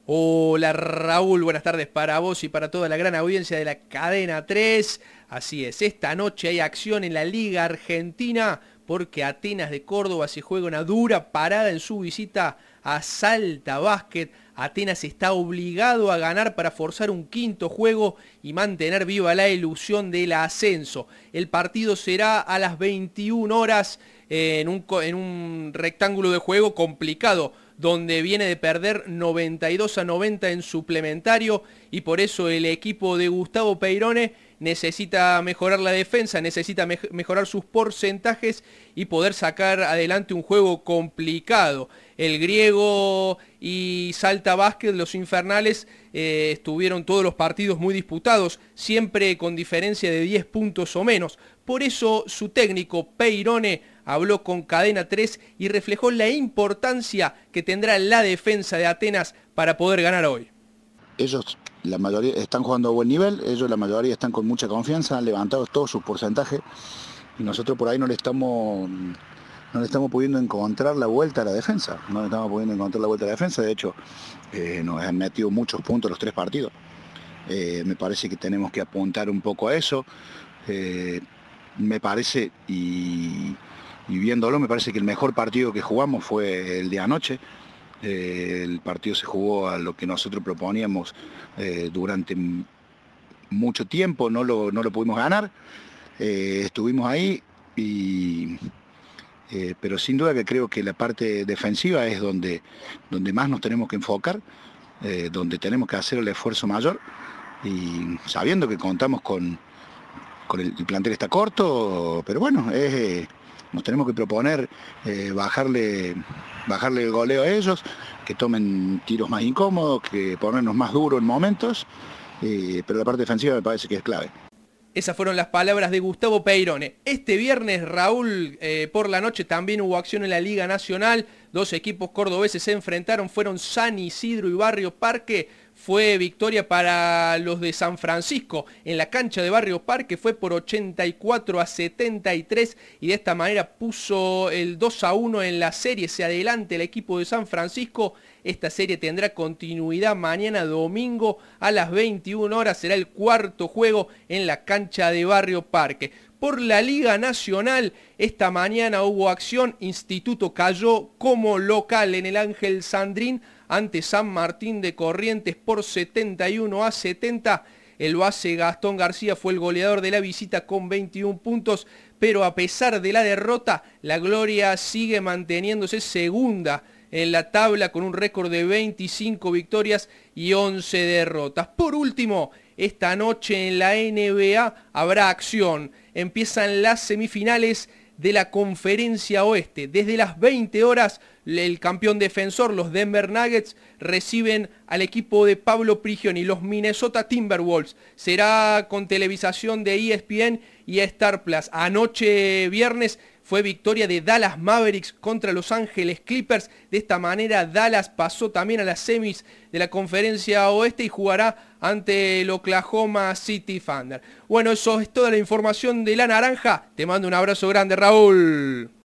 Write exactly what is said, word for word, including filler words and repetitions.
Hola Raúl, buenas tardes para vos y para toda la gran audiencia de la Cadena tres. Así es, esta noche hay acción en la Liga Argentina porque Atenas de Córdoba se juega una dura parada en su visita a Salta Basket. Atenas está obligado a ganar para forzar un quinto juego y mantener viva la ilusión del ascenso. El partido será a las veintiuna horas en un, en un rectángulo de juego complicado, donde viene de perder noventa y dos a noventa en suplementario, y por eso el equipo de Gustavo Peirone necesita mejorar la defensa, necesita me mejorar sus porcentajes y poder sacar adelante un juego complicado. El griego y Salta Basket, los infernales, eh, estuvieron todos los partidos muy disputados, siempre con diferencia de diez puntos o menos. Por eso su técnico Peirone habló con Cadena tres y reflejó la importancia que tendrá la defensa de Atenas para poder ganar hoy. Ellos, la mayoría, están jugando a buen nivel, ellos la mayoría están con mucha confianza, han levantado todos sus porcentajes y nosotros por ahí no le estamos, no le estamos pudiendo encontrar la vuelta a la defensa, no le estamos pudiendo encontrar la vuelta a la defensa, de hecho eh, nos han metido muchos puntos los tres partidos. Eh, me parece que tenemos que apuntar un poco a eso, eh, me parece, y, y viéndolo, me parece que el mejor partido que jugamos fue el de anoche. Eh, el partido se jugó a lo que nosotros proponíamos eh, durante mucho tiempo, no lo, no lo pudimos ganar, eh, estuvimos ahí, y, eh, pero sin duda que creo que la parte defensiva es donde, donde más nos tenemos que enfocar, eh, donde tenemos que hacer el esfuerzo mayor, y sabiendo que contamos con, con el, el plantel está corto, pero bueno, es... Eh, nos tenemos que proponer eh, bajarle, bajarle el goleo a ellos, que tomen tiros más incómodos, que ponernos más duros en momentos, eh, pero la parte defensiva me parece que es clave. Esas fueron las palabras de Gustavo Peirone. Este viernes, Raúl, eh, por la noche también hubo acción en la Liga Nacional. Dos equipos cordobeses se enfrentaron, fueron San Isidro y Barrio Parque. Fue victoria para los de San Francisco. En la cancha de Barrio Parque fue por ochenta y cuatro a setenta y tres y de esta manera puso el dos a uno en la serie. Se adelanta el equipo de San Francisco. Esta serie tendrá continuidad mañana domingo a las veintiuna horas. Será el cuarto juego en la cancha de Barrio Parque. Por la Liga Nacional, esta mañana hubo acción. Instituto cayó como local en el Ángel Sandrín ante San Martín de Corrientes por setenta y uno a setenta. El base Gastón García fue el goleador de la visita con veintiún puntos, pero a pesar de la derrota, la Gloria sigue manteniéndose segunda en la tabla con un récord de veinticinco victorias y once derrotas. Por último, esta noche en la N B A habrá acción. Empiezan las semifinales de la Conferencia Oeste. Desde las veinte horas, el campeón defensor, los Denver Nuggets, reciben al equipo de Pablo Prigioni, los Minnesota Timberwolves. Será con televisación de E S P N y Star Plus. Anoche viernes fue victoria de Dallas Mavericks contra Los Ángeles Clippers. De esta manera Dallas pasó también a las semis de la Conferencia Oeste y jugará ante el Oklahoma City Thunder. Bueno, eso es toda la información de la naranja. Te mando un abrazo grande, Raúl.